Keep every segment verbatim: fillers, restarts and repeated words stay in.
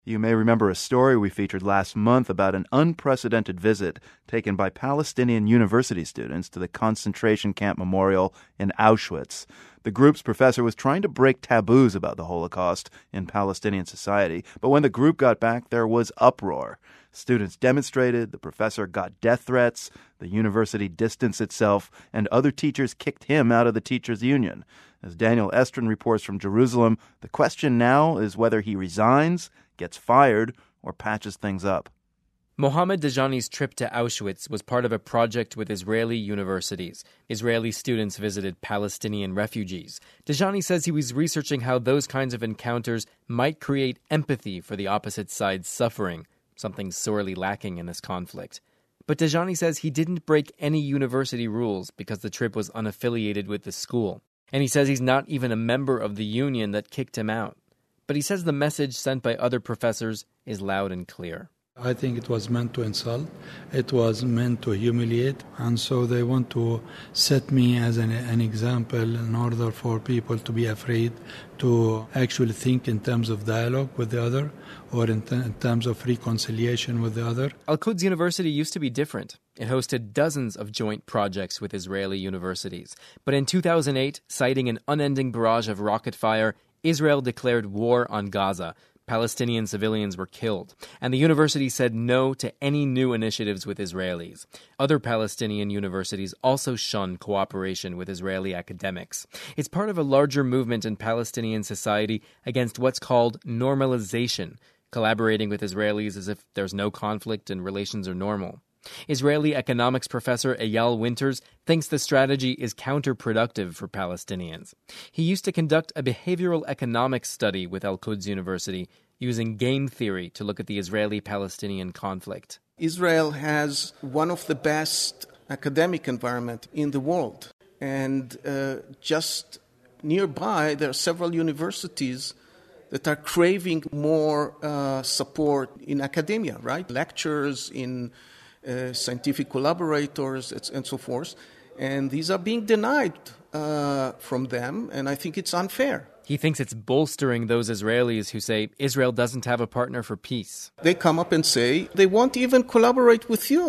You may remember a story we featured last month about an unprecedented visit taken by Palestinian university students to the concentration camp memorial in Auschwitz. The group's professor was trying to break taboos about the Holocaust in Palestinian society, but when the group got back, there was uproar. Students demonstrated, the professor got death threats, the university distanced itself, and other teachers kicked him out of the teachers' union. As Daniel Estrin reports from Jerusalem, the question now is whether he resigns, gets fired, or patches things up. Mohammed Dajani's trip to Auschwitz was part of a project with Israeli universities. Israeli students visited Palestinian refugees. Dajani says he was researching how those kinds of encounters might create empathy for the opposite side's suffering, something sorely lacking in this conflict. But Dajani says he didn't break any university rules because the trip was unaffiliated with the school. And he says he's not even a member of the union that kicked him out. But he says the message sent by other professors is loud and clear. I think it was meant to insult. It was meant to humiliate. And so they want to set me as an, an example in order for people to be afraid to actually think in terms of dialogue with the other or in, t- in terms of reconciliation with the other. Al-Quds University used to be different. It hosted dozens of joint projects with Israeli universities. But in two thousand eight, citing an unending barrage of rocket fire, Israel declared war on Gaza. Palestinian civilians were killed, and the university said no to any new initiatives with Israelis. Other Palestinian universities also shunned cooperation with Israeli academics. It's part of a larger movement in Palestinian society against what's called normalization, collaborating with Israelis as if there's no conflict and relations are normal. Israeli economics professor Eyal Winters thinks the strategy is counterproductive for Palestinians. He used to conduct a behavioral economics study with Al-Quds University using game theory to look at the Israeli-Palestinian conflict. Israel has one of the best academic environment in the world. And uh, just nearby, there are several universities that are craving more uh, support in academia, right? Lectures, in Uh, scientific collaborators, and so forth. And these are being denied uh, from them, and I think it's unfair. He thinks it's bolstering those Israelis who say Israel doesn't have a partner for peace. They come up and say they won't even collaborate with you.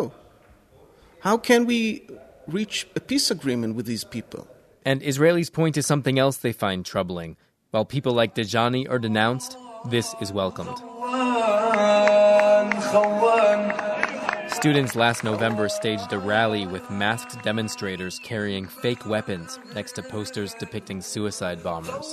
How can we reach a peace agreement with these people? And Israelis point to something else they find troubling. While people like Dajani are denounced, this is welcomed. Students last November staged a rally with masked demonstrators carrying fake weapons next to posters depicting suicide bombers.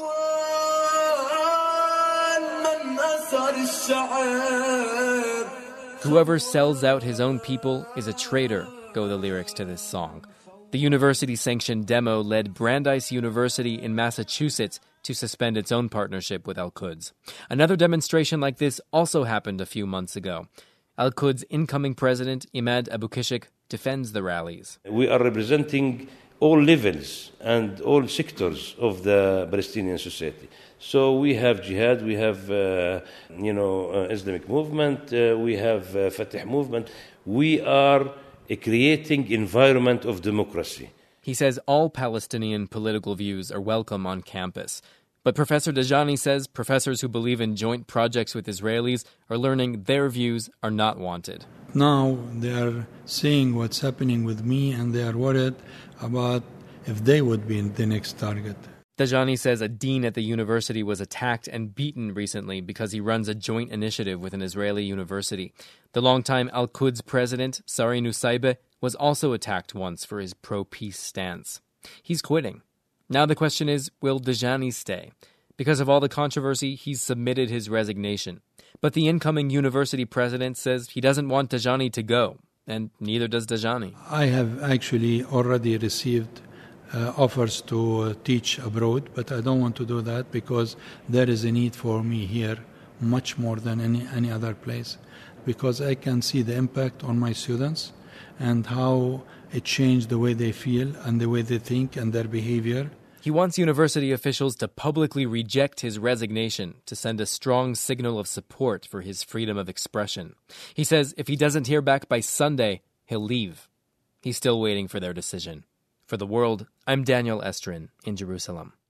Whoever sells out his own people is a traitor, go the lyrics to this song. The university-sanctioned demo led Brandeis University in Massachusetts to suspend its own partnership with Al-Quds. Another demonstration like this also happened a few months ago. Al-Quds' incoming president, Imad Abu Kishk, defends the rallies. We are representing all levels and all sectors of the Palestinian society. So we have jihad, we have, uh, you know, uh, Islamic movement, uh, we have uh, Fatah movement. We are uh, creating environment of democracy. He says all Palestinian political views are welcome on campus. But Professor Dajani says professors who believe in joint projects with Israelis are learning their views are not wanted. Now they are seeing what's happening with me, and they are worried about if they would be the next target. Dajani says a dean at the university was attacked and beaten recently because he runs a joint initiative with an Israeli university. The longtime Al-Quds president, Sari Nusaibeh, was also attacked once for his pro-peace stance. He's quitting. Now the question is, will Dajani stay? Because of all the controversy, he's submitted his resignation. But the incoming university president says he doesn't want Dajani to go, and neither does Dajani. I have actually already received uh, offers to uh, teach abroad, but I don't want to do that because there is a need for me here much more than any, any other place, because I can see the impact on my students and how it changed the way they feel and the way they think and their behavior. He wants university officials to publicly reject his resignation to send a strong signal of support for his freedom of expression. He says if he doesn't hear back by Sunday, he'll leave. He's still waiting for their decision. For The World, I'm Daniel Estrin in Jerusalem.